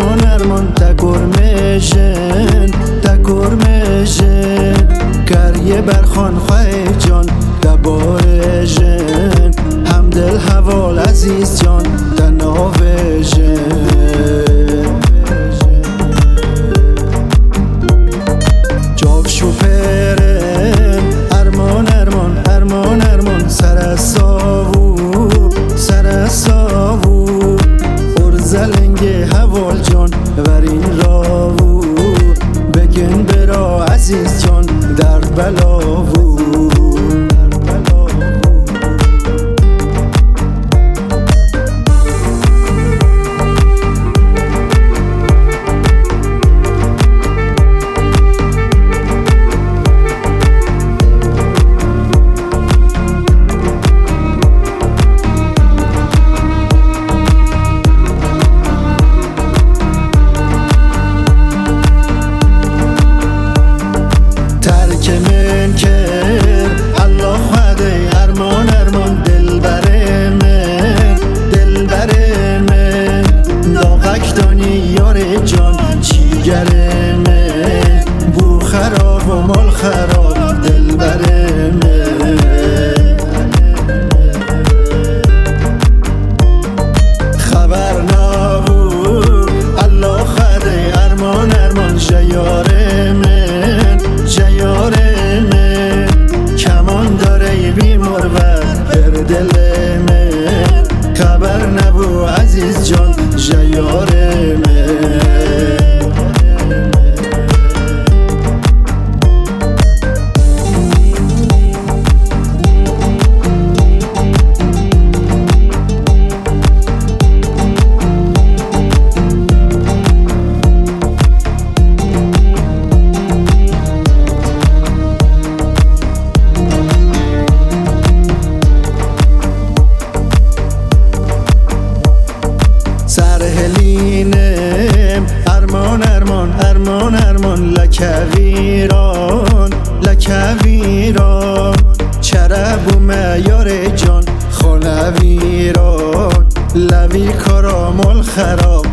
ارمان تکرمشن کریه برخان خواه جان دبارشن همدل حوال عزیز جان تناوشن جاو شوپرن ارمان سرساوو ارزلنگ حوال جان ورین راوو بگن برا عزیز جان در بلاوو من کر الله خواده ارمان دلبر من داغک دانی یار جان چیگر من بو خراب و مال خراب دلبر من خبر نبو الله خواده ارمان جیار من کمان داره بیمار بر دل من خبر نبو عزیز جان جیار من سرهلینم ارمان لکویران چرب و میار جان خانویران لوی کارامال خراب